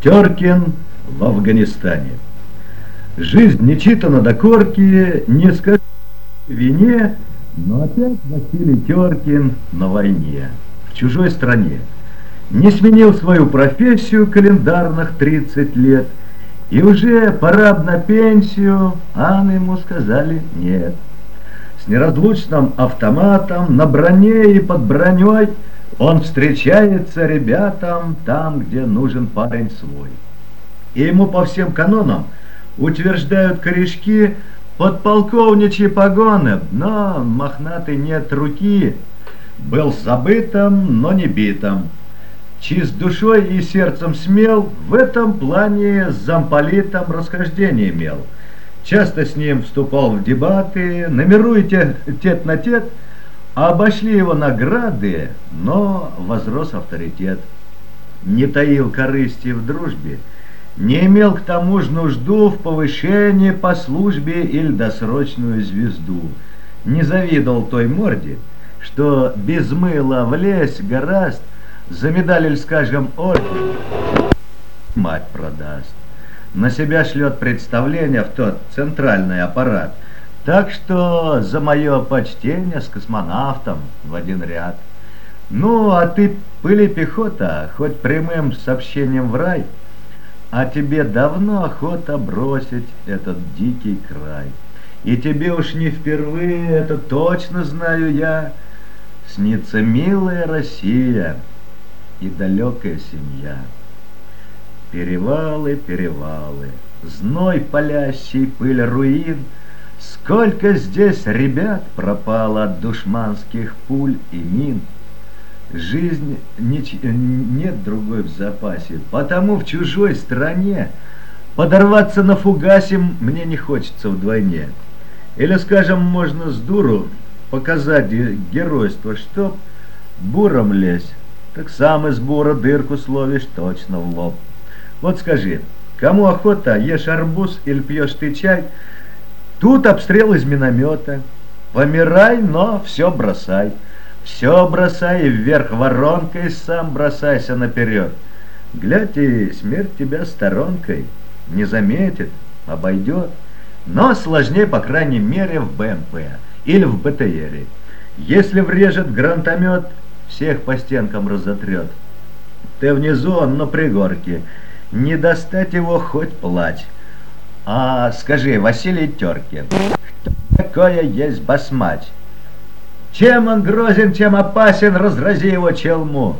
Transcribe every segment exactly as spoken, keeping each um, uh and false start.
Теркин в Афганистане. Жизнь не читана до корки, не скажу вине, но опять Василий Теркин на войне, в чужой стране. Не сменил свою профессию календарных тридцать лет, и уже пора б на пенсию, а ему сказали нет. С неразлучным автоматом на броне и под броней он встречается ребятам там, где нужен парень свой. И ему по всем канонам утверждают корешки подполковничьи погоны, но мохнатый нет руки, был забытым, но не битым. Чист душой и сердцем смел, в этом плане с замполитом расхождение имел. Часто с ним вступал в дебаты, на миру и тет на тет, а обошли его награды, но возрос авторитет. Не таил корысти в дружбе, не имел к тому же нужду в повышении по службе или досрочную звезду. Не завидовал той морде, что без мыла влезть гораст, за медаль или, скажем, орден мать продаст. На себя шлет представление в тот центральный аппарат. Так что за мое почтение с космонавтом в один ряд. Ну, а ты, пыли пехота, хоть прямым сообщением в рай, а тебе давно охота бросить этот дикий край. И тебе уж не впервые, это точно знаю я, снится милая Россия и далекая семья. Перевалы, перевалы, зной палящий, пыль руин, сколько здесь ребят пропало от душманских пуль и мин. Жизнь нич- нет другой в запасе, потому в чужой стране подорваться на фугасе мне не хочется вдвойне. Или, скажем, можно с дуру показать геройство, чтоб буром лезть, так сам из бура дырку словишь точно в лоб. Вот скажи, кому охота, ешь арбуз или пьешь ты чай? Тут обстрел из миномета. Помирай, но все бросай. Все бросай и вверх воронкой сам бросайся наперед. Глядь, и смерть тебя сторонкой не заметит, обойдет. Но сложнее, по крайней мере, в БМП или в БТРе. Если врежет гранатомет, всех по стенкам разотрет. Ты внизу, он на пригорке. Не достать его хоть плачь. А скажи, Василий Теркин, кто такое есть басмач? Чем он грозен, чем опасен, разрази его челму.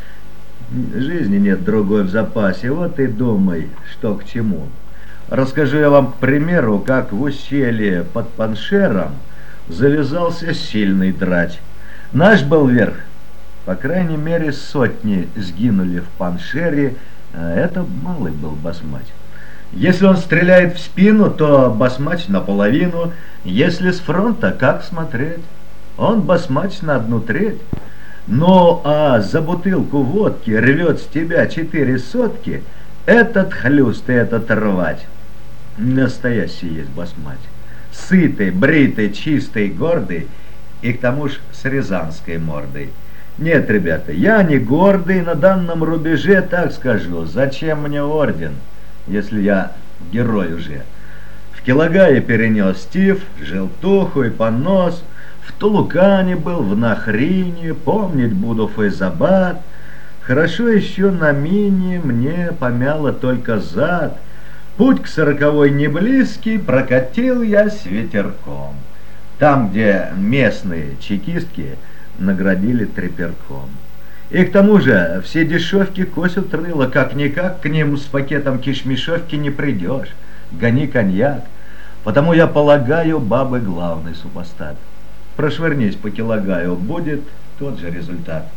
Жизни нет другой в запасе, вот и думай, что к чему. Расскажу я вам, к примеру, как в ущелье под Паншером завязался сильный драч. Наш был верх, по крайней мере, сотни сгинули в Паншере, а это малый был басмач. Если он стреляет в спину, то басмач наполовину, если с фронта, как смотреть? Он басмач на одну треть. Ну, а за бутылку водки рвет с тебя четыре сотки, этот хлюст и этот рвать. Настоящий есть басмач. Сытый, бритый, чистый, гордый и к тому ж с рязанской мордой. Нет, ребята, я не гордый на данном рубеже, так скажу. Зачем мне орден, если я герой уже? В Килагае перенес Стив, желтуху и понос. В Тулукане был, в Нахрине, помнить буду Файзабад. Хорошо еще на мине мне помяло только зад. Путь к сороковой не близкий, прокатил я с ветерком. Там, где местные чекистки наградили треперком. И к тому же все дешевки косят рыло, как-никак к ним с пакетом кишмишевки не придешь. Гони коньяк. Потому я полагаю, бабы главный супостат. Прошвырнись по Килагаю, будет тот же результат.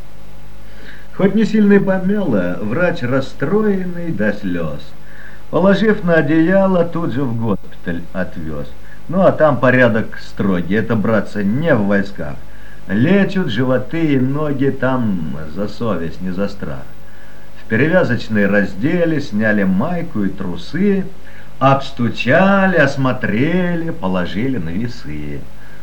Хоть не сильно помяло, врач расстроенный до слез. Положив на одеяло, тут же в госпиталь отвез. Ну а там порядок строгий, это, братцы, не в войсках. Лечат животы и ноги там за совесть, не за страх. В перевязочной разделе сняли майку и трусы, обстучали, осмотрели, положили на весы.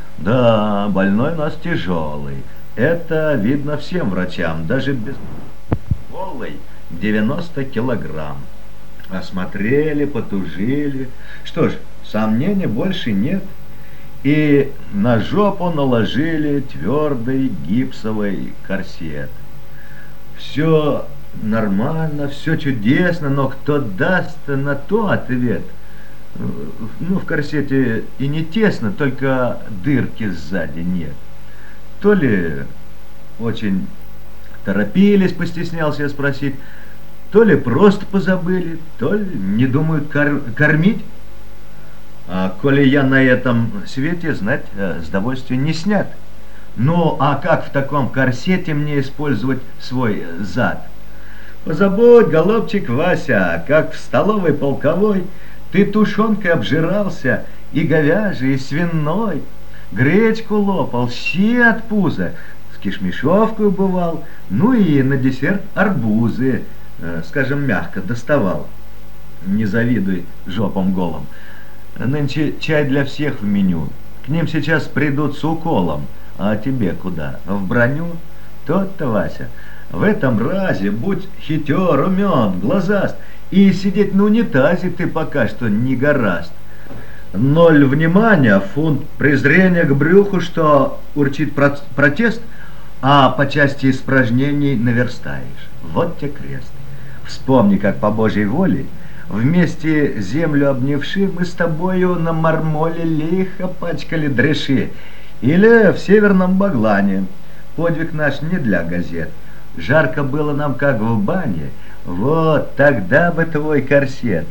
Да, больной у нас тяжелый. Это видно всем врачам, даже без голой девяносто килограмм. Осмотрели, потужили. Что ж, сомнений больше нет. И на жопу наложили твердый гипсовый корсет. Все нормально, все чудесно, но кто даст на то ответ? Ну, в корсете и не тесно, только дырки сзади нет. То ли очень торопились, постеснялся я спросить, то ли просто позабыли, то ли не думают кор- кормить. А коли я на этом свете, знать, с довольствием не снят. Ну, а как в таком корсете мне использовать свой зад? Позабудь, голубчик Вася, как в столовой полковой ты тушенкой обжирался, и говяжий, и свиной, гречку лопал, щи от пуза, с кишмишевкой бывал, ну и на десерт арбузы, э, скажем, мягко доставал. Не завидуй жопам голым. Нынче чай для всех в меню. К ним сейчас придут с уколом. А тебе куда? В броню? Тот-то, Вася, в этом разе будь хитер, умен, глазаст, и сидеть на унитазе ты пока что не гораст. Ноль внимания, фунт презрения к брюху, что урчит про- протест, а по части испражнений наверстаешь. Вот тебе крест. Вспомни, как по Божьей воле вместе землю обнявши, мы с тобою на мармоле лихо пачкали дреши. Или в Северном Баглане. Подвиг наш не для газет. Жарко было нам, как в бане. Вот тогда бы твой корсет.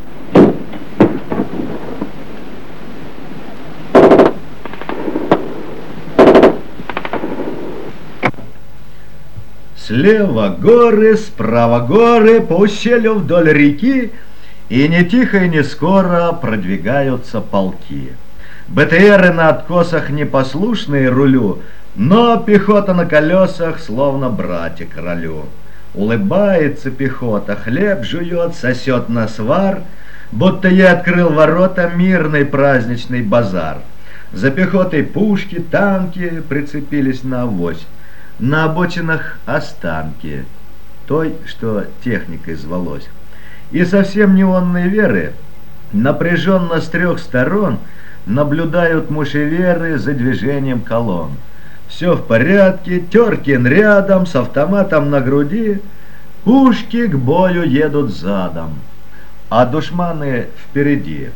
Слева горы, справа горы, по ущелью вдоль реки, и не тихо и не скоро продвигаются полки. БТРы на откосах непослушные рулю, но пехота на колесах, словно братья королю. Улыбается пехота, хлеб жует, сосет на свар, будто я открыл ворота, мирный праздничный базар. За пехотой пушки, танки прицепились на авось. На обочинах останки той, что техникой звалось. И совсем неонные веры напряженно с трех сторон наблюдают мушеверы за движением колонн. Все в порядке, Теркин рядом с автоматом на груди, пушки к бою едут задом, а душманы впереди.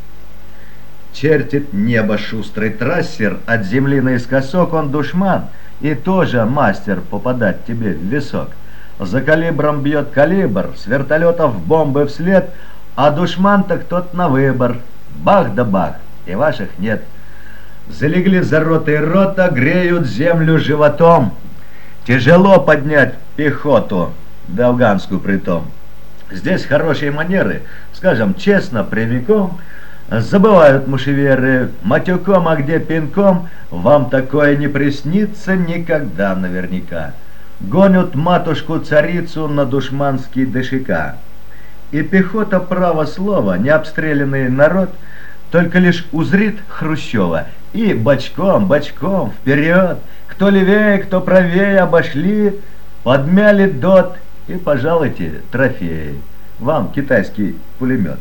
Чертит небо шустрый трассер, от земли наискосок он душман, и тоже мастер попадать тебе в висок. За калибром бьет калибр, с вертолетов бомбы вслед, а душман-то кто-то на выбор. Бах да бах, и ваших нет. Залегли за ротой рота, греют землю животом. Тяжело поднять пехоту, долганскую притом. Здесь хорошие манеры, скажем честно, прямиком. Забывают мушеверы матюком, а где пинком, вам такое не приснится никогда наверняка. Гонят матушку-царицу на душманский ДШК. И пехота, право слова, необстрелянный народ, только лишь узрит Хрущева и бочком, бочком, вперед, кто левее, кто правее обошли, подмяли дот и, пожалуйте, трофеи. Вам китайский пулемет.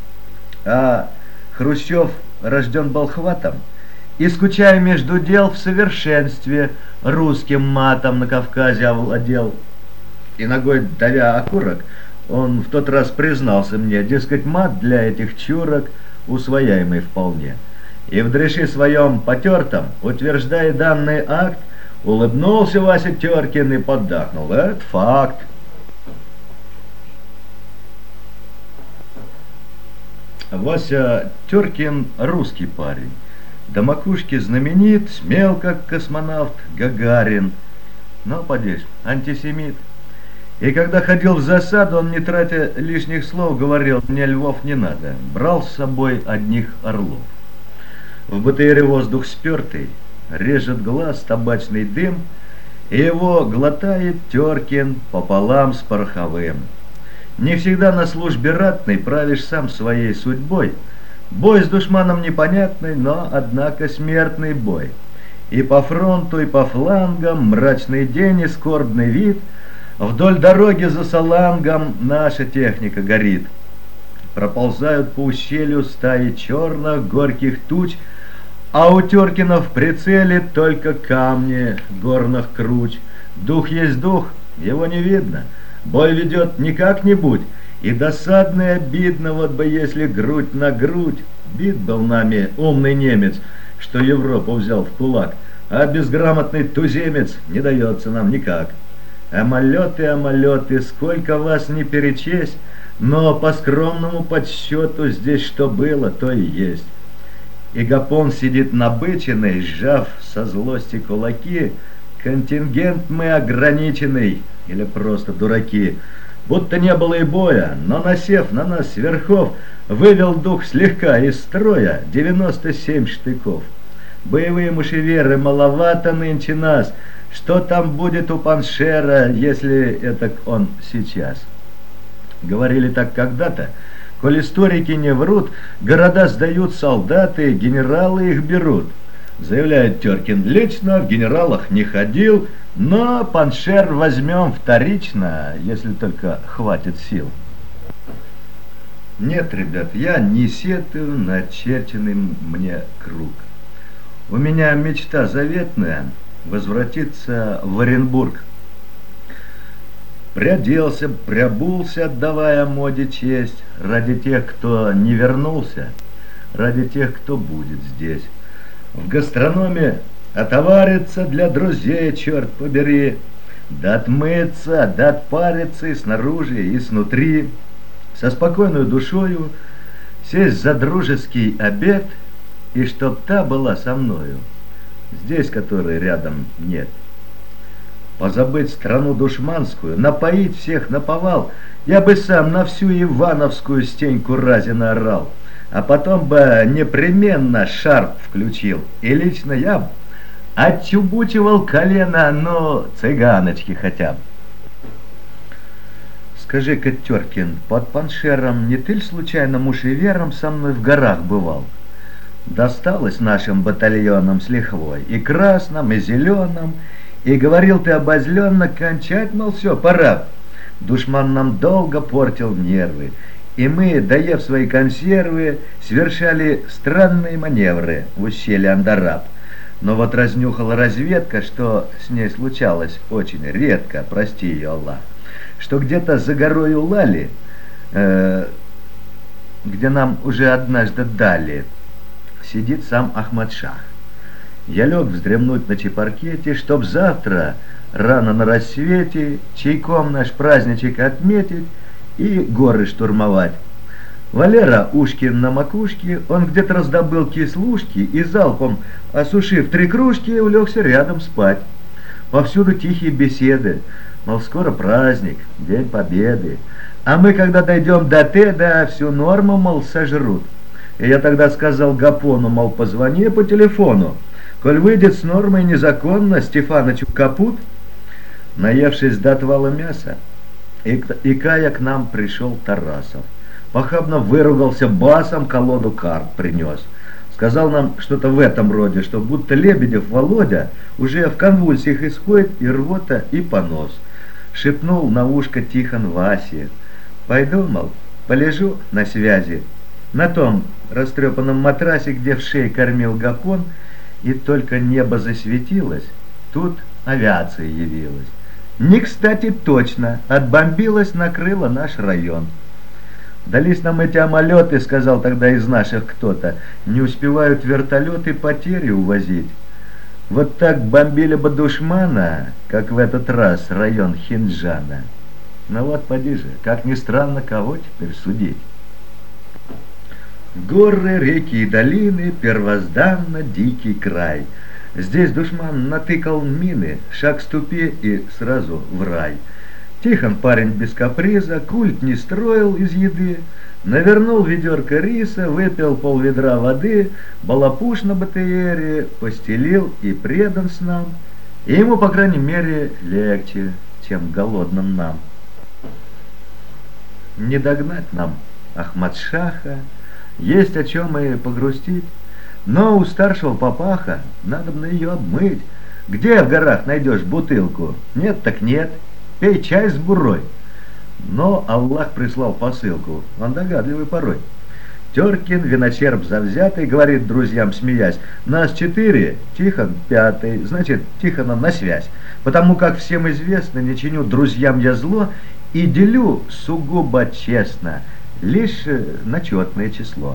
А Хрущев рожден был хватом и, скучая между дел, в совершенстве русским матом на Кавказе овладел. И ногой давя окурок, он в тот раз признался мне, дескать, мат для этих чурок усвояемый вполне. И в дрыше своем потертом, утверждая данный акт, улыбнулся Вася Теркин и поддакнул. Это факт. Вася Теркин русский парень, до макушки знаменит, смел, как космонавт Гагарин, но, подесь, антисемит. И когда ходил в засаду, он, не тратя лишних слов, говорил: мне львов не надо, брал с собой одних орлов. В БТРе воздух спертый, режет глаз табачный дым, и его глотает Теркин пополам с пороховым. Не всегда на службе ратной правишь сам своей судьбой. Бой с душманом непонятный, но, однако, смертный бой. И по фронту, и по флангам мрачный день и скорбный вид. Вдоль дороги за салангом наша техника горит. проползают по ущелью стаи черных горьких туч, а у Теркина в прицеле только камни горных круч. Дух есть дух, его не видно, бой ведет не как-нибудь, и досадно и обидно, вот бы если грудь на грудь. Бит был нами умный немец, что Европу взял в кулак, а безграмотный туземец не дается нам никак. Амалеты, амалеты, сколько вас не перечесть, но по скромному подсчету здесь что было, то и есть. И Гапон сидит набыченный, сжав со злости кулаки. Контингент мы ограниченный, или просто дураки. Будто не было и боя, но насев на нас сверхов, вывел дух слегка из строя девяносто семь штыков. Боевые мушеверы маловато нынче нас. Что там будет у Паншера, если это он сейчас? Говорили так когда-то. Коль историки не врут, города сдают солдаты, генералы их берут. Заявляет Теркин, лично в генералах не ходил, но Паншер возьмем вторично, если только хватит сил. Нет, ребят, я не сетую на очерченный мне круг. У меня мечта заветная — возвратиться в Оренбург. Приоделся, приобулся, отдавая моде честь, ради тех, кто не вернулся, ради тех, кто будет здесь. В гастрономе отовариться для друзей, черт побери, да отмыться, да отпариться и снаружи, и снутри, со спокойной душою сесть за дружеский обед, и чтоб та была со мною, здесь которой рядом нет. Позабыть страну душманскую, напоить всех наповал, я бы сам на всю Ивановскую стеньку Разина орал, а потом бы непременно шарп включил, и лично я б отчубучивал колено, но цыганочки хотя бы. Скажи-ка, Теркин, под Паншером не ты ль случайно мушевером со мной в горах бывал? Досталось нашим батальонам с лихвой, и красным, и зеленым, и говорил ты обозленно, кончать, мол, все, пора. Душман нам долго портил нервы, и мы, доев свои консервы, совершали странные маневры в ущелье Андараб. Но вот разнюхала разведка, что с ней случалось очень редко, прости ее Аллах, что где-то за горой Улали, э, где нам уже однажды дали, сидит сам Ахмад-шах. Я лег вздремнуть на чепаркете, чтоб завтра, рано на рассвете, чайком наш праздничек отметить и горы штурмовать. Валера Ушкин на макушке, он где-то раздобыл кислушки и залпом, осушив три кружки, улегся рядом спать. Повсюду тихие беседы, мол, скоро праздник, День Победы. А мы, когда дойдем до Теда, всю норму, мол, сожрут. И я тогда сказал Гапону, мол, позвони по телефону. Коль выйдет с нормой незаконно, Стефанычу капут. Наевшись до отвала мяса, и, и Кая к нам пришел Тарасов. Похабно выругался басом, колоду карт принес. Сказал нам что-то в этом роде, что будто Лебедев Володя уже в конвульсиях исходит, и рвота, и понос. Шепнул на ушко Тихон Васе. Пойду, мол, полежу на связи, на том растрепанном матрасе, где в шее кормил Гапон, и только небо засветилось, тут авиация явилась. Не кстати точно, отбомбилась, накрыла наш район. Дались нам эти амалеты, сказал тогда из наших кто-то, не успевают вертолеты потери увозить. Вот так бомбили бы душмана, как в этот раз район Хинджана. Ну вот, поди же, как ни странно, кого теперь судить? Горы, реки и долины, первозданно дикий край. Здесь душман натыкал мины, шаг ступи и сразу в рай. Тихон парень без каприза, культ не строил из еды, навернул ведерко риса, выпил полведра воды, балапуш на БТРе постелил и предан снам. И ему, по крайней мере, легче, чем голодным нам. Не догнать нам Ахмад-шаха, есть о чем и погрустить, но у старшего папаха надо бы ее обмыть. Где в горах найдешь бутылку? Нет так нет, пей чай с бурой. Но Аллах прислал посылку, он догадливый порой. Теркин, виночерп завзятый, говорит друзьям, смеясь: нас четыре, Тихон пятый, значит, Тихона на связь. Потому как всем известно, не чиню друзьям я зло и делю сугубо честно, лишь на четное число.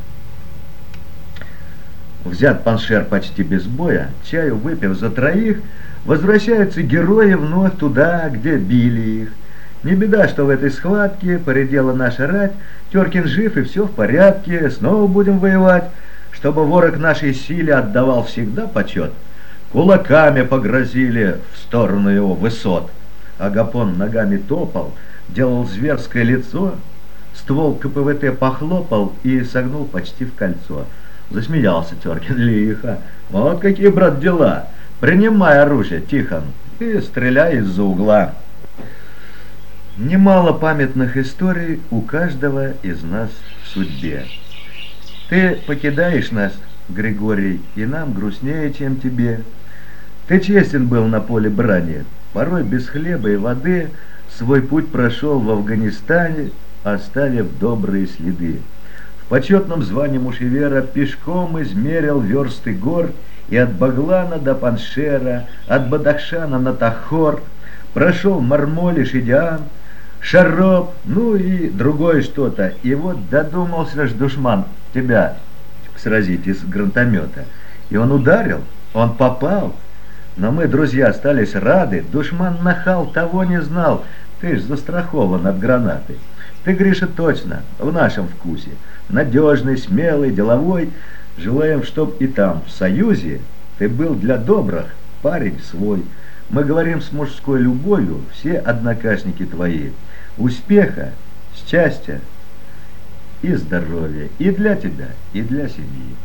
Взят паншер почти без боя, чаю выпив за троих, возвращаются герои вновь туда, где били их. Не беда, что в этой схватке поредела наша рать, Теркин жив и все в порядке, снова будем воевать, чтобы ворог нашей силе отдавал всегда почет. Кулаками погрозили в сторону его высот. Агапон ногами топал, делал зверское лицо, ствол ка пэ вэ тэ похлопал и согнул почти в кольцо. Засмеялся Теркин лихо. Вот какие, брат, дела. Принимай оружие, Тихон, и стреляй из-за угла. Немало памятных историй у каждого из нас в судьбе. Ты покидаешь нас, Григорий, и нам грустнее, чем тебе. Ты честен был на поле брани, порой без хлеба и воды свой путь прошел в Афганистане, оставив добрые следы. В почетном звании мушевера пешком измерил версты гор, и от Баглана до Паншера, от Бадахшана на Тахор, прошел Мармоль и Шидиан, Шароп, ну и другое что-то. И вот додумался ж душман тебя сразить из гранатомета. И он ударил, он попал. Но мы, друзья, остались рады. Душман нахал, того не знал. Ты ж застрахован от гранаты. Ты, Гриша, точно в нашем вкусе. Надежный, смелый, деловой. Желаем, чтоб и там, в Союзе, ты был для добрых парень свой. Мы говорим с мужской любовью, все однокашники твои. Успеха, счастья и здоровья и для тебя, и для семьи.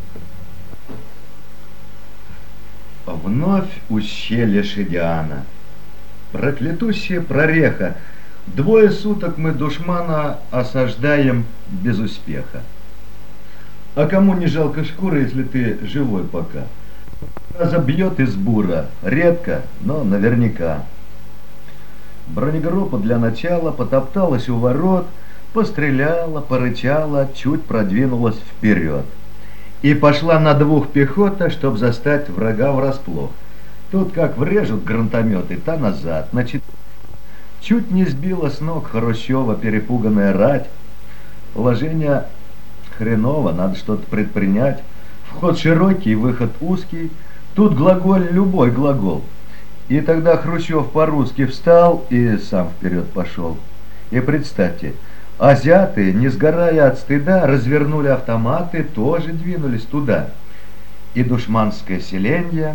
Вновь ущелье Шидиана. Проклятущая прореха. Двое суток мы душмана осаждаем без успеха. А кому не жалко шкуры, если ты живой пока? Забьет из бура, редко, но наверняка. Бронегруппа для начала потопталась у ворот, постреляла, порычала, чуть продвинулась вперед. И пошла на двух пехота, чтоб застать врага врасплох. Тут как врежут гранатометы, та назад, значит, чуть не сбила с ног Хрущева перепуганная рать. Положение хреново, надо что-то предпринять. Вход широкий, выход узкий. Тут глаголь любой глагол. И тогда Хрущев по-русски встал и сам вперед пошел. И представьте, азиаты, не сгорая от стыда, развернули автоматы, тоже двинулись туда. И душманское селенье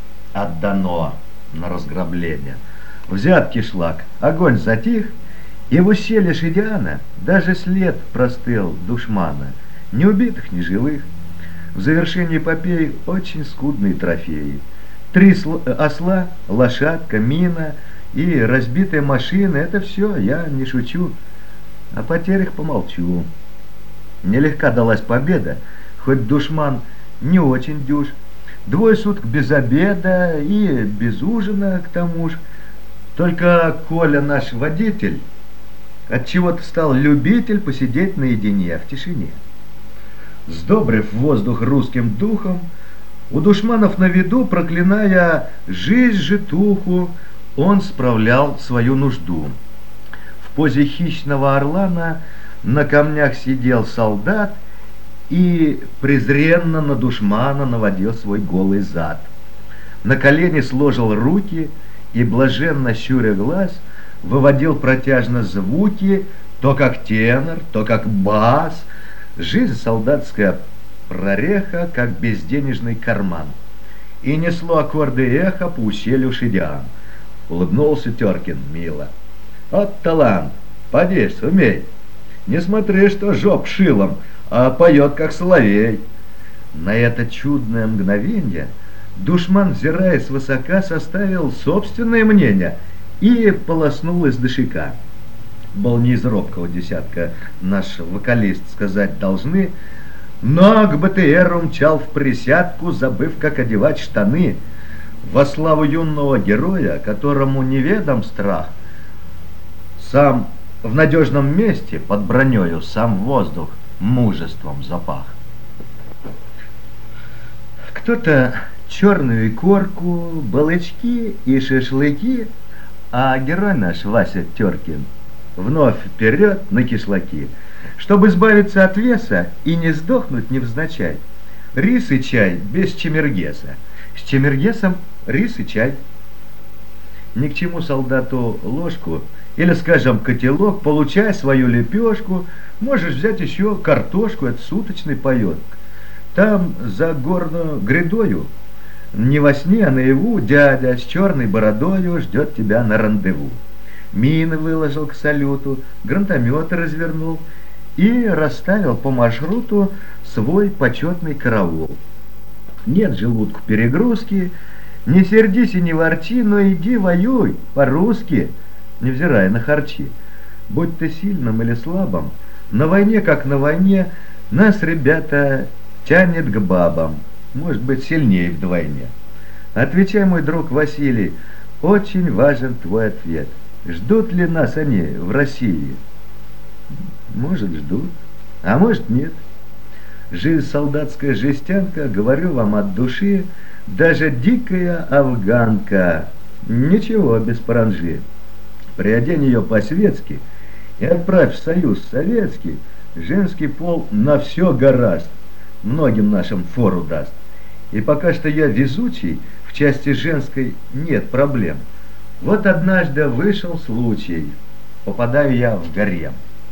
отдано на разграбление. Взят кишлак, огонь затих, и в ущелье Шидиана даже след простыл душмана. Ни убитых, ни живых. В завершении эпопеи очень скудные трофеи. Три осла, лошадка, мина и разбитая машина — это все, я не шучу. О потерях помолчу. Нелегка далась победа, хоть душман не очень дюж. Двое суток без обеда и без ужина к тому ж. Только Коля, наш водитель, отчего-то стал любитель посидеть наедине в тишине. Сдобрив воздух русским духом, у душманов на виду, проклиная жизнь житуху, он справлял свою нужду. В позе хищного орлана на камнях сидел солдат и презренно на душмана наводил свой голый зад. На колени сложил руки и, блаженно щуря глаз, выводил протяжно звуки, то как тенор, то как бас. Жизнь солдатская прореха, как безденежный карман. И несло аккорды эхо по ущелью Шидиан. Улыбнулся Теркин мило. Вот талант, поди, сумей. Не смотри, что жоп шилом, а поет, как соловей. На это чудное мгновенье душман, взирая свысока, составил собственное мнение и полоснул из дышика. Был не из робкого десятка, наш вокалист сказать должны, но к бэ тэ эру мчал в присядку, забыв, как одевать штаны. Во славу юного героя, которому неведом страх, сам В надежном месте под бронёю сам воздух мужеством запах. Кто-то черную икорку, балычки и шашлыки, а герой наш Вася Теркин вновь вперед на кишлаки. Чтобы избавиться от веса и не сдохнуть невзначай, рис и чай без чемергеса, с чемергесом рис и чай. Ни к чему солдату ложку или, скажем, котелок, получай свою лепешку, можешь взять еще картошку, это суточный паёк. Там за горную грядою, не во сне, а наяву, дядя с черной бородою ждет тебя на рандеву. Мины выложил к салюту, гранатометы развернул и расставил по маршруту свой почетный караул. Нет желудку перегрузки, не сердись и не ворчи, но иди воюй по-русски, невзирая на харчи. Будь ты сильным или слабым, на войне как на войне, нас, ребята, тянет к бабам, может быть, сильнее вдвойне. Отвечай, мой друг Василий, очень важен твой ответ. Ждут ли нас они в России? Может, ждут, а может, нет. Жизнь солдатская жестянка, говорю вам от души, даже дикая афганка, ничего без паранжи. Приодень ее по-светски и отправь в Союз Советский, женский пол на все гораст, многим нашим фору даст. И пока что я везучий, в части женской нет проблем. Вот однажды вышел случай, попадаю я в гарем.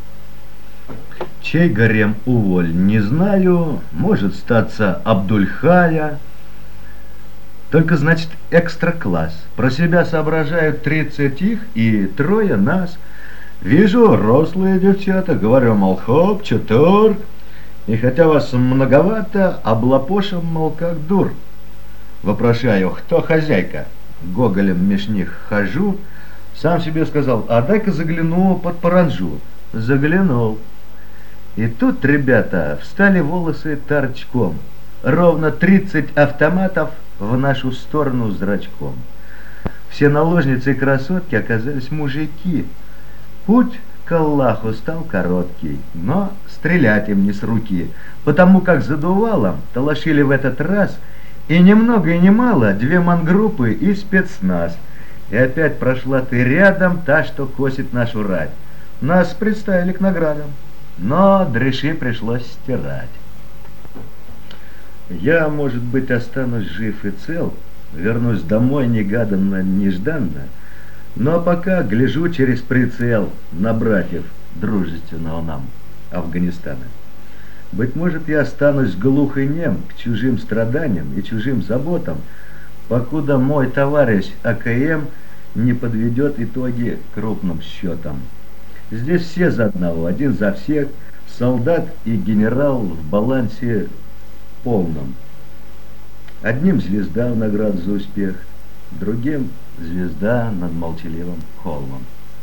Чей гарем, уволь, не знаю, может статься Абдульхая. Только, значит, экстра-класс. Про себя соображают тридцать их и трое нас. Вижу рослые девчата, говорю, мол, хоп, чутор. И хотя вас многовато, облапошим, мол, как дур. Вопрошаю, кто хозяйка? Гоголем меж них хожу. Сам себе сказал, а дай-ка загляну под паранжу. Заглянул. И тут, ребята, встали волосы торчком. Ровно тридцать автоматов в нашу сторону зрачком. Все наложницы и красотки оказались мужики. Путь к Аллаху стал короткий, но стрелять им не с руки, потому как задувалом талашили в этот раз и ни много и ни мало две мангруппы и спецназ. И опять прошла ты рядом, та, что косит нашу рать. Нас представили к наградам, но дреши пришлось стирать. Я, может быть, останусь жив и цел, вернусь домой негаданно-нежданно, но пока гляжу через прицел на братьев дружественного нам Афганистана. Быть может, я останусь глух и нем к чужим страданиям и чужим заботам, покуда мой товарищ АКМ не подведет итоги крупным счетом. Здесь все за одного, один за всех, солдат и генерал в балансе полном. Одним звезда в награду за успех, другим звезда над молчаливым холмом.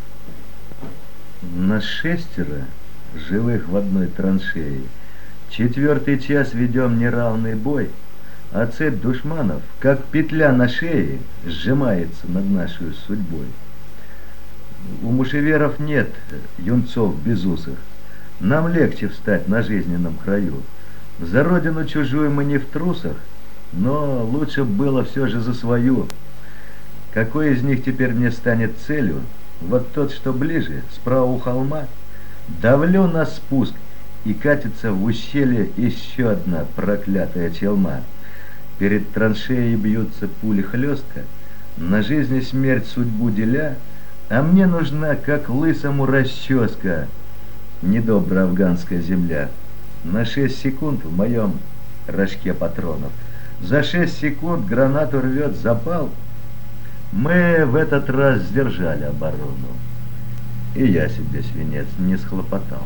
Нас шестеро, живых в одной траншее, четвертый час ведем неравный бой, а цепь душманов, как петля на шее, сжимается над нашей судьбой. У мушеверов нет юнцов безусых, нам легче встать на жизненном краю. За родину чужую мы не в трусах, но лучше было все же за свою. Какой из них теперь мне станет целью? Вот тот, что ближе, справа у холма. Давлю на спуск, и катится в ущелье еще одна проклятая челма. Перед траншеей бьются пули хлестка, на жизнь и смерть судьбу деля, а мне нужна, как лысому, расческа, недобрая афганская земля. На шесть секунд в моем рожке патронов. За шесть секунд гранату рвет запал. Мы в этот раз сдержали оборону. И я себе свинец не схлопотал.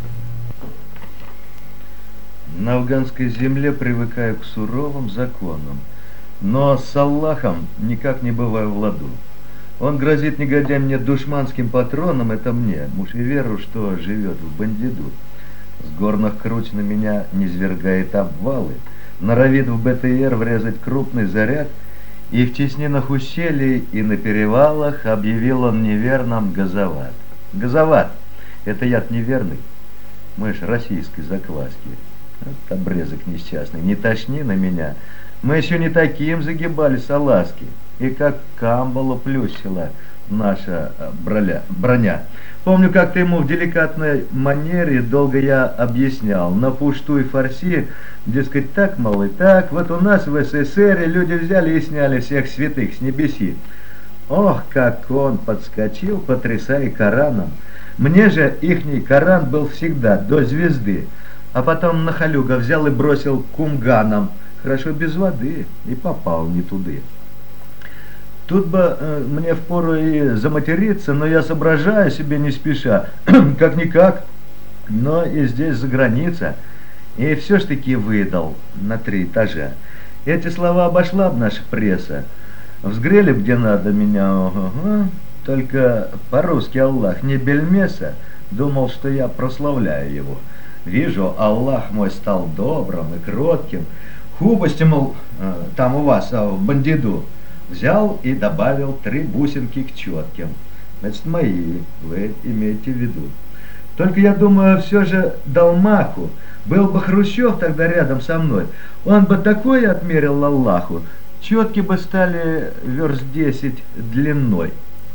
На афганской земле привыкаю к суровым законам, но с Аллахом никак не бываю в ладу. Он грозит, негодяй, мне душманским патроном, это мне, мушеверу, что живет в Бандиду. С горных круч на меня низвергает обвалы, норовит в БТР врезать крупный заряд, и в теснинах ущелий и на перевалах объявил он неверным газоват. Газоват. Это яд неверный. Мы ж российской закваски. Вот обрезок несчастный. Не тошни на меня. Мы еще не таким загибали салазки. И как камбалу плющила наша броля, броня. Помню, как ты ему в деликатной манере долго я объяснял. На пушту и фарси, дескать, так, мол, и так. Вот у нас в СССР люди взяли и сняли всех святых с небеси. Ох, как он подскочил, потрясая Кораном. Мне же ихний Коран был всегда до звезды. А потом нахалюга взял и бросил кумганом. Хорошо без воды, и попал не туды. Тут бы э, мне впору и заматериться, но я соображаю себе не спеша, как-никак, но и здесь за граница. И все ж таки выдал на три этажа. Эти слова обошла б наша пресса. Взгрели б где надо меня, ага. Только по-русски Аллах не бельмеса, думал, что я прославляю его. Вижу, Аллах мой стал добрым и кротким. Хубости, мол, э, там у вас, а, в бандиду. Взял и добавил три бусинки к четким. Значит, мои, вы имеете в виду. Только я думаю, все же дал маху. Был бы Хрущев тогда рядом со мной, он бы такое отмерил Аллаху, четки бы стали верст десять длиной.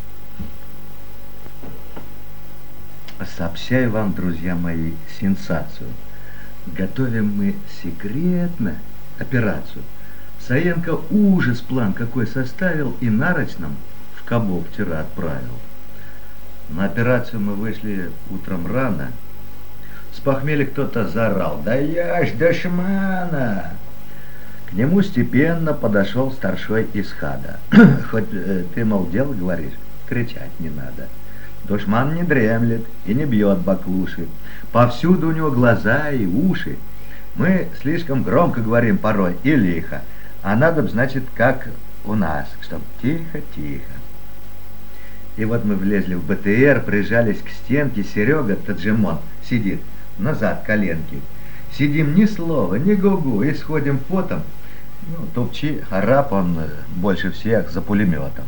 Сообщаю вам, друзья мои, сенсацию. Готовим мы секретно операцию. Саенко ужас план какой составил и нарочным в Кабо вчера отправил. На операцию мы вышли утром рано. С похмелья кто-то заорал: «Да я ж душмана!» К нему степенно подошел старшой из хада. «Хоть э, ты, мол, дело говоришь, кричать не надо. Душман не дремлет и не бьет баклуши. Повсюду у него глаза и уши. Мы слишком громко говорим порой и лихо. А надо, значит, как у нас, чтоб тихо-тихо». И вот мы влезли в БТР, прижались к стенке, Серега Таджимон сидит, назад коленки. Сидим ни слова, ни гугу, и сходим потом. Ну, Тупчи, Араб, он больше всех за пулеметом.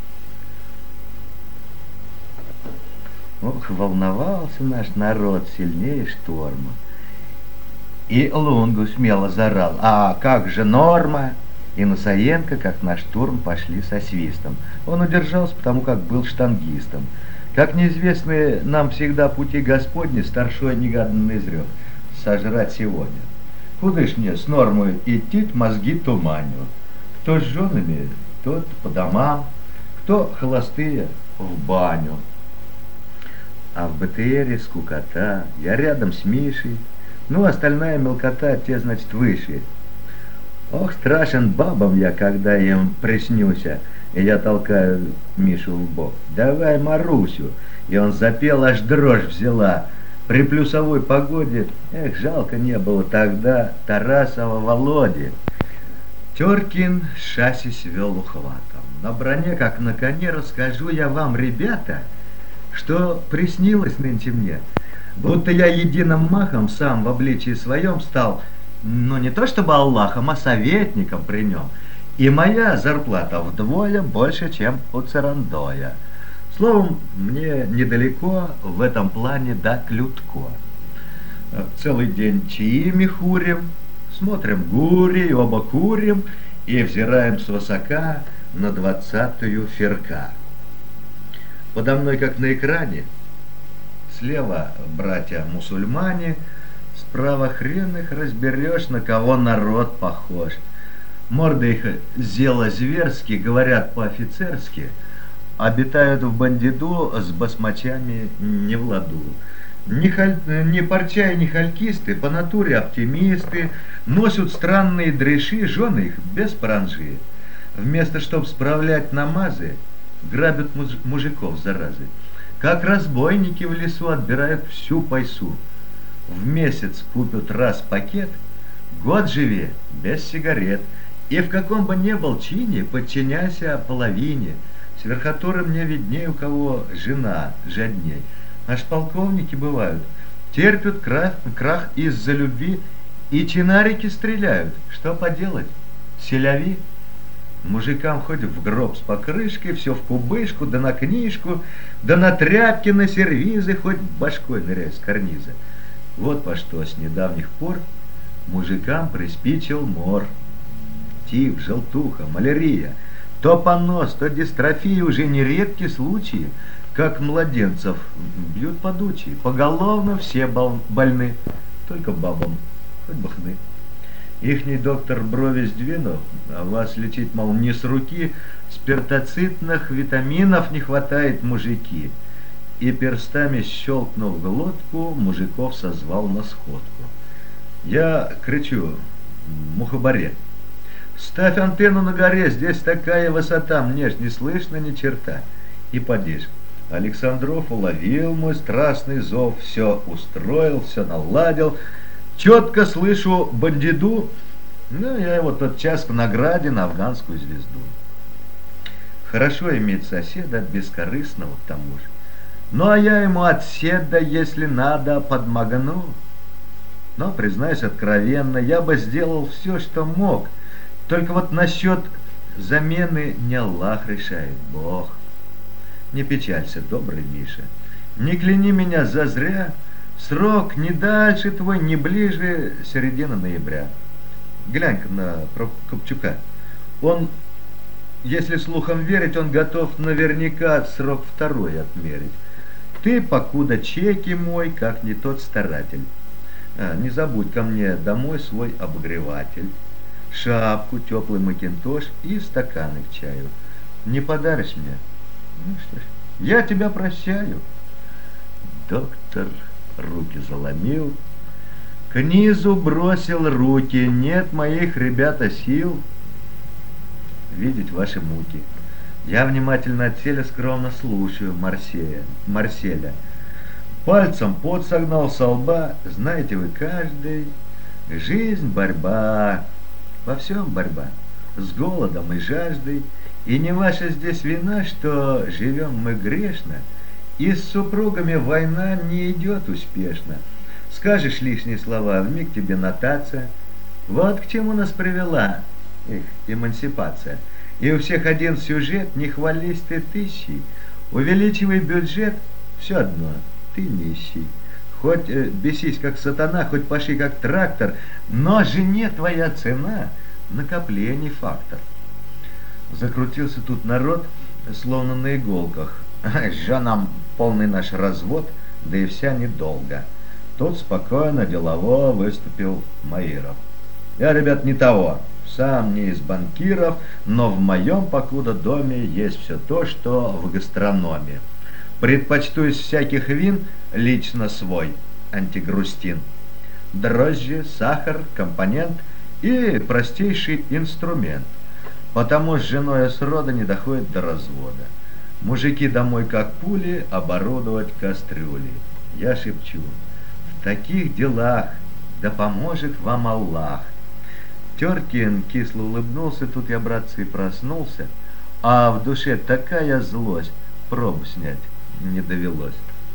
Ох, волновался наш народ сильнее шторма. И Лунгу смело заорал: «А как же Норма?» И на Саенко, как на штурм, пошли со свистом. Он удержался, потому как был штангистом. Как неизвестные нам всегда пути Господни, старшой негаданно изрек: «Сожрать сегодня. Куда ж мне с Нормой идти, мозги туманю? Кто с женами, тот по домам, кто холостые в баню». А в БТРе скукота, я рядом с Мишей, ну, остальная мелкота, те, значит, выше. Ох, страшен бабам я, когда им приснюся, и я толкаю Мишу в бок: «Давай Марусю!» И он запел, аж дрожь взяла. При плюсовой погоде, эх, жалко не было тогда Тарасова Володи. Теркин шасси свел ухватом. На броне, как на коне, расскажу я вам, ребята, что приснилось нынче мне. Будто я единым махом сам в обличии своем стал, ну не то чтобы Аллахом, а советником при нем. И моя зарплата вдвое больше, чем у Царандоя. Словом, мне недалеко в этом плане до Клютко. Целый день чаи хурим, смотрим гури, оба курим и взираем свысока на двадцатую ферка. Подо мной, как на экране, слева братья-мусульмане, справа хрен их разберешь, на кого народ похож. Морды их зело зверски, говорят по-офицерски, обитают в бандиду с басмачами не в ладу. Ни, халь... ни парча и ни халькисты, по натуре оптимисты, носят странные дреши, жены их без паранжи. Вместо чтоб справлять намазы, грабят муж... мужиков заразы. Как разбойники в лесу отбирают всю пайсу. В месяц купят раз пакет, год живи без сигарет. И в каком бы ни был чине, подчиняйся половине. С верхотуры мне виднее, у кого жена жадней. Аж полковники бывают, терпят крах, крах из-за любви, и чинарики стреляют. Что поделать? Селяви. Мужикам хоть в гроб с покрышкой, все в кубышку, да на книжку, да на тряпки, на сервизы, хоть башкой ныряй с карниза. Вот по что с недавних пор мужикам приспичил мор. Тиф, желтуха, малярия, то понос, то дистрофия уже не редкие случаи, как младенцев бьют подучие. Поголовно все больны, только бабам, хоть бы хны. Ихний доктор брови сдвинув, а вас лечить, мол, не с руки, спиртоцитных витаминов не хватает, мужики. И перстами щелкнув глотку, мужиков созвал на сходку. Я кричу: мухоборет, ставь антенну на горе, здесь такая высота, мне ж не слышно ни черта. И поди ж. Александров уловил мой страстный зов, все устроил, все наладил. Четко слышу бандиду, ну, я его тот час к награде на афганскую звезду. Хорошо иметь соседа, бескорыстного к тому же. Ну, а я ему от седа, если надо, подмогну. Но, признаюсь откровенно, я бы сделал все, что мог. Только вот насчет замены не Аллах решает, Бог. Не печалься, добрый Миша, не кляни меня зазря. Срок не дальше твой, не ближе середины ноября. Глянь-ка на Копчука. Он, если слухам верить, он готов наверняка срок второй отмерить. Ты, покуда чеки мой, как не тот старатель. А, не забудь ко мне домой свой обогреватель, шапку, теплый макинтош и стаканы к чаю. Не подаришь мне? Ну что ж, я тебя прощаю. Доктор руки заломил, к низу бросил руки. Нет моих, ребята, сил видеть ваши муки. Я внимательно отселя скромно слушаю Марсея, Марселя. Пальцем пот согнал со лба. Знаете вы, каждый, жизнь борьба, во всем борьба, с голодом и жаждой. И не ваша здесь вина, что живем мы грешно, и с супругами война не идет успешно. Скажешь лишние слова, вмиг тебе нотация. Вот к чему нас привела их эмансипация. И у всех один сюжет, не хвались ты тысячей. Увеличивай бюджет, все одно, ты нищий. Хоть э, бесись как сатана, хоть паши как трактор, но жене твоя цена — накоплений фактор. Закрутился тут народ, словно на иголках. Женам полный наш развод, да и вся недолго. Тут спокойно, делово выступил Маиров. Я, ребят, не того, сам не из банкиров, но в моем покуда доме есть все то, что в гастрономе. Предпочту из всяких вин лично свой антигрустин. Дрожжи, сахар, компонент и простейший инструмент. Потому с женой срода не доходит до развода. Мужики домой как пули, оборудовать кастрюли. Я шепчу: в таких делах да поможет вам Аллах. Теркин кисло улыбнулся, тут я, братцы, и проснулся, а в душе такая злость, пробу снять не довелось.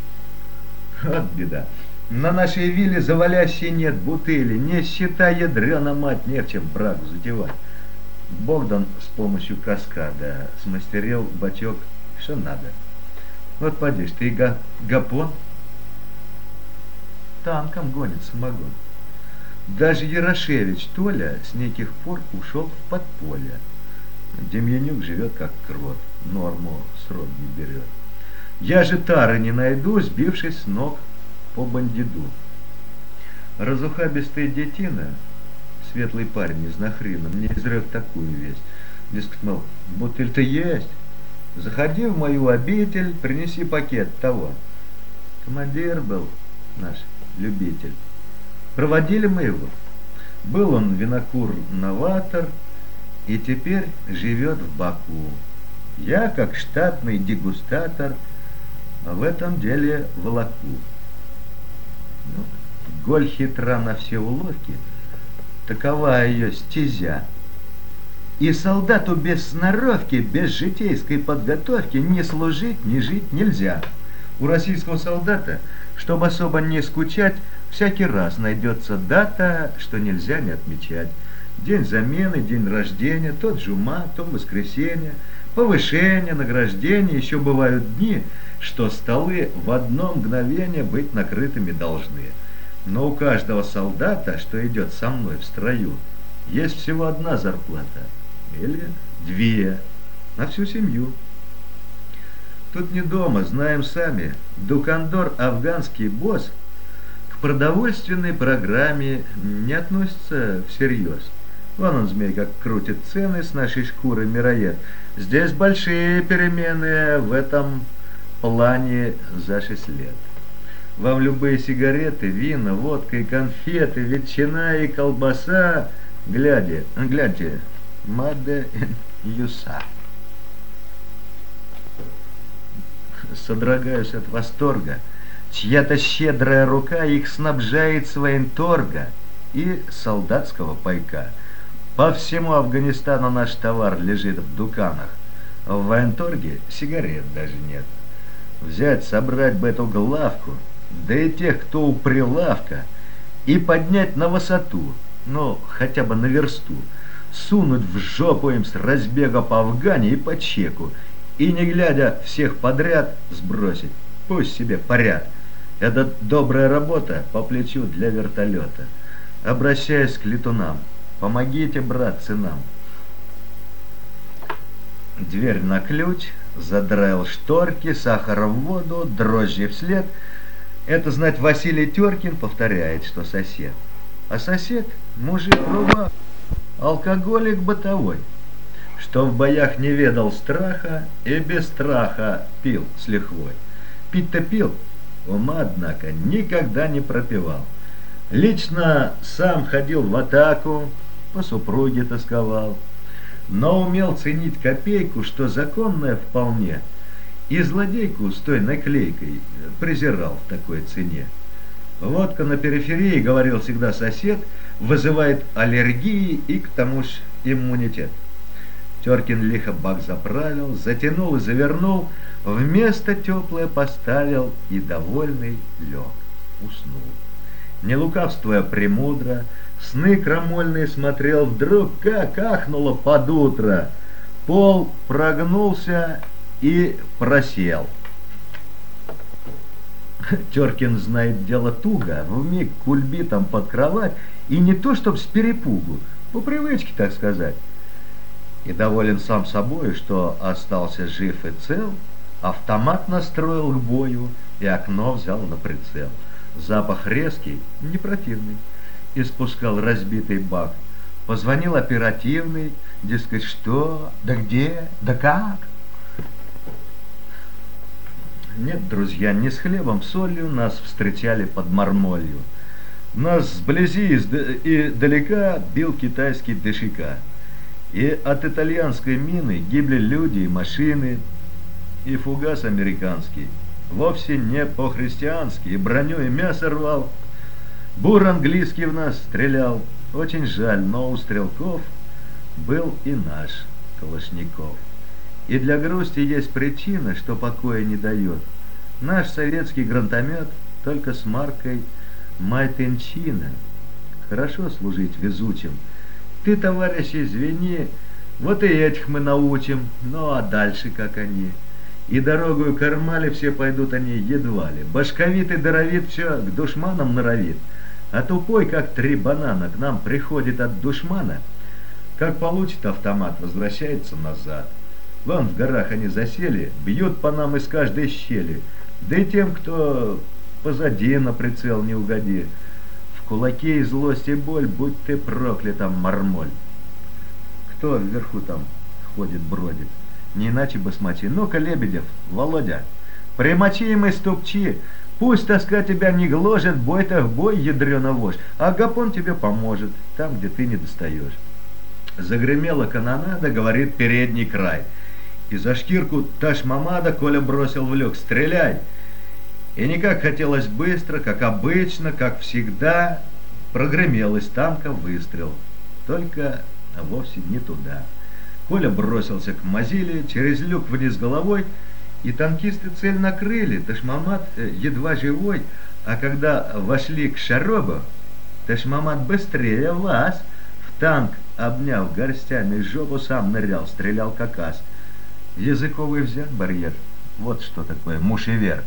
Вот беда. На нашей вилле завалящей нет бутыли, не считай, ядрена мать, не в чем брак затевать. Богдан с помощью каскада смастерил бачок, что надо. Вот поди ж, ты га гапон танком гонит самогон. Даже Ярошевич Толя с неких пор ушел в подполье. Демьянюк живет как крот, норму срок не берет. Я же тары не найду, сбившись с ног по бандиду. Разухабистая детина, светлый парень из Нахрина, мне изрек такую весть. Дескать, мол, бутыль-то есть. Заходи в мою обитель, принеси пакет того. Командир был наш любитель. Проводили мы его. Был он винокур-новатор и теперь живет в Баку. Я, как штатный дегустатор, в этом деле волоку. Ну, голь хитра на все уловки, такова ее стезя. И солдату без сноровки, без житейской подготовки не служить, не жить нельзя. У российского солдата, чтобы особо не скучать, всякий раз найдется дата, что нельзя не отмечать. День замены, день рождения, то джума, то воскресенье, повышение, награждение. Еще бывают дни, что столы в одно мгновение быть накрытыми должны. Но у каждого солдата, что идет со мной в строю, есть всего одна зарплата. Или две. На всю семью. Тут не дома, знаем сами. Дукандор, афганский босс, к продовольственной программе не относится всерьез. Вон он, змей, как крутит цены с нашей шкуры мироед. Здесь большие перемены в этом плане за шесть лет. Вам любые сигареты, вина, водка и конфеты, ветчина и колбаса, глядя, глядя, Made in ю эс эй. Содрогаюсь от восторга. Чья-то щедрая рука их снабжает с военторга и солдатского пайка. По всему Афганистану наш товар лежит в дуканах. В военторге сигарет даже нет. Взять, собрать бы эту главку, да и тех, кто у прилавка, и поднять на высоту, ну, хотя бы на версту, сунуть в жопу им с разбега по Афгане и по чеку, и, не глядя всех подряд, сбросить. Пусть себе парят. Это добрая работа по плечу для вертолета. Обращаясь к летунам. Помогите, братцы, нам. Дверь на ключ, задраил шторки, сахар в воду, дрожжи вслед. Это знать Василий Теркин повторяет, что сосед. А сосед – мужик руба, алкоголик бытовой, что в боях не ведал страха и без страха пил с лихвой. Пить-то пил, ума, однако, никогда не пропивал. Лично сам ходил в атаку, по супруге тосковал, но умел ценить копейку, что законная вполне, и злодейку с той наклейкой презирал в такой цене. Водка на периферии, говорил всегда сосед, вызывает аллергии и к тому же иммунитет. Теркин лихо бак заправил, затянул и завернул, вместо теплое поставил и довольный лег, уснул. Не лукавствуя премудро, сны крамольные смотрел, вдруг как ахнуло под утро. Пол прогнулся и просел. Теркин знает дело туго, вмиг кульбитом под кровать, и не то чтоб с перепугу, по привычке, так сказать. И доволен сам собой, что остался жив и цел, автомат настроил к бою и окно взял на прицел. Запах резкий, не противный, испускал разбитый бак. Позвонил оперативный, дескать, что, да где, да как? Нет, друзья, не с хлебом, солью нас встречали под мармолью. Нас сблизи и далека бил китайский ДШК. И от итальянской мины гибли люди и машины, и фугас американский вовсе не по-христиански, и броню и мясо рвал. Бур английский в нас стрелял. Очень жаль, но у стрелков был и наш Калашников. И для грусти есть причина, что покоя не дает. Наш советский гранатомет только с маркой Майтенчина. Хорошо служить везучим. Ты, товарищ, извини, вот и этих мы научим, ну а дальше как они. И дорогою кормали все пойдут они едва ли. Башковитый даровит все к душманам норовит. А тупой, как три банана, к нам приходит от душмана. Как получит автомат, возвращается назад. Вон в горах они засели, бьют по нам из каждой щели. Да и тем, кто позади на прицел не угоди. В кулаке и злость и боль, будь ты проклята, мармоль. Кто вверху там ходит, бродит? Не иначе басмачи. Ну-ка, Лебедев, Володя, примочи им и ступчи. Пусть тоска тебя не гложет, бой-то в бой, ядрёна вошь, а Гапон тебе поможет, там, где ты не достаешь. Загремела канонада, говорит передний край. И за шкирку Ташмамада Коля бросил в люк: стреляй! И не как хотелось быстро, как обычно, как всегда, прогремел из танка выстрел. Только вовсе не туда. Коля бросился к Мазиле, через люк вниз головой, и танкисты цель накрыли. Ташмамад едва живой, а когда вошли к Шаробу, Ташмамад быстрее влаз в танк обняв горстями жопу, сам нырял, стрелял как ас. Языковый взят барьер. Вот что такое мушевер.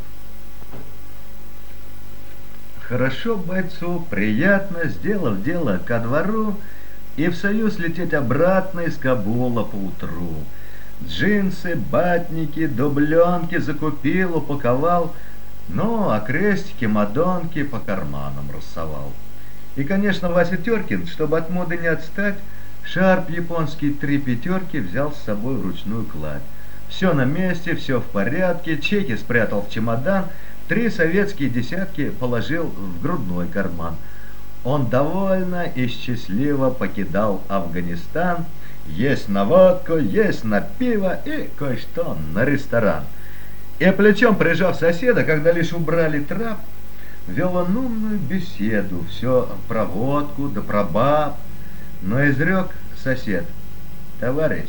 Хорошо бойцу, приятно, сделав дело ко двору, и в Союз лететь обратно из Кабула поутру. Джинсы, батники, дубленки закупил, упаковал, ну, а крестики, мадонки по карманам рассовал. И, конечно, Вася Теркин, чтобы от моды не отстать, шарп японский три пятерки взял с собой в ручную кладь. Все на месте, все в порядке, чеки спрятал в чемодан, три советские десятки положил в грудной карман. Он довольно и счастливо покидал Афганистан, есть на водку, есть на пиво и кое-что на ресторан. И плечом прижав соседа, когда лишь убрали трап, вел он умную беседу, все про водку да про баб. Но изрек сосед: товарищ,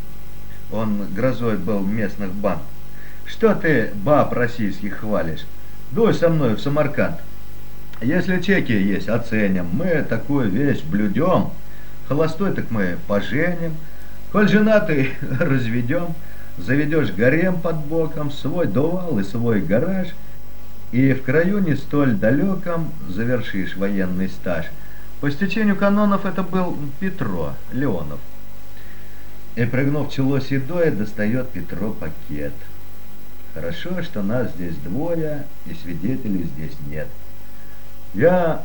он грозой был местных банд, что ты баб российских хвалишь? Дуй со мной в Самарканд. Если чеки есть, оценим, мы такую вещь блюдем. Холостой так мы поженим, коль женатый разведем, заведешь гарем под боком, свой дувал и свой гараж, и в краю не столь далеком завершишь военный стаж. По стечению канонов это был Петро Леонов. И, прыгнув чело седое, достает Петро пакет. Хорошо, что нас здесь двое, и свидетелей здесь нет. Я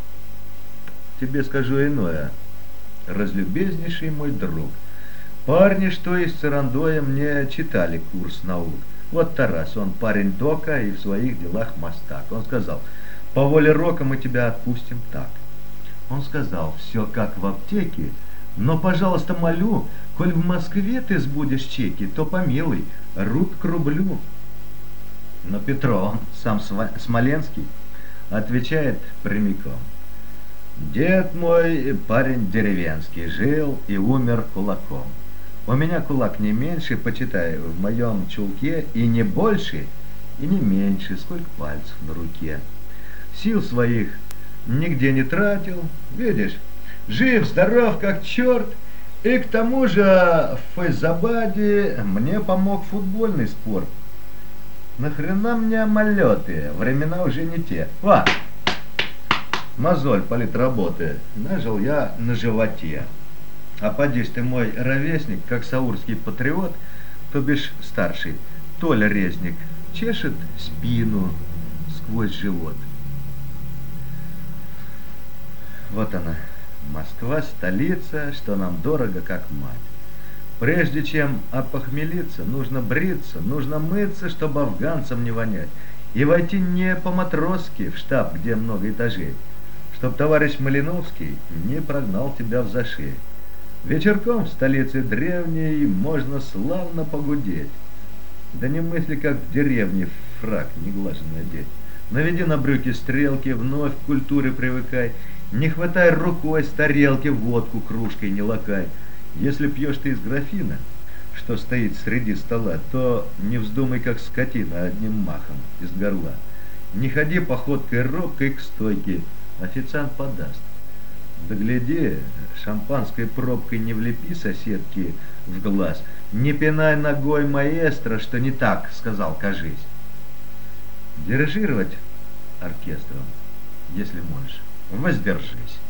тебе скажу иное, разлюбезнейший мой друг. Парни, что из Царандоя, мне читали курс наук. Вот Тарас, он парень дока и в своих делах мастак. Он сказал: по воле рока мы тебя отпустим так. Он сказал: все как в аптеке, но, пожалуйста, молю, коль в Москве ты сбудешь чеки, то помилуй, рук к рублю. Но Петро, он сам Смоленский, отвечает прямиком: дед мой парень деревенский, жил и умер кулаком. У меня кулак не меньше, почитай, в моем чулке, и не больше, и не меньше, сколько пальцев на руке. Сил своих нигде не тратил, видишь, жив, здоров, как черт, и к тому же в Файзабаде мне помог футбольный спорт. Нахрена мне омолеты, времена уже не те. Ва! Мозоль политработы, нажил я на животе. А поди ж ты мой ровесник, как саурский патриот, то бишь старший, Толя Резник, чешет спину сквозь живот. Вот она, Москва, столица, что нам дорого, как мать. Прежде чем опохмелиться, нужно бриться, нужно мыться, чтобы афганцам не вонять, и войти не по-матросски в штаб, где много этажей, чтоб товарищ Малиновский не прогнал тебя в зашей. Вечерком в столице древней можно славно погудеть. Да не мысли, как в деревне фрак неглаженно одеть. Наведи на брюки стрелки, вновь к культуре привыкай. Не хватай рукой с тарелки водку кружкой не лакай. Если пьешь ты из графина, что стоит среди стола, то не вздумай, как скотина, одним махом из горла. Не ходи походкой робкой к стойке, официант подаст. Да гляди, шампанской пробкой не влепи соседки в глаз, не пинай ногой маэстро, что не так сказал, кажись. Дирижировать оркестром, если можешь, воздержись.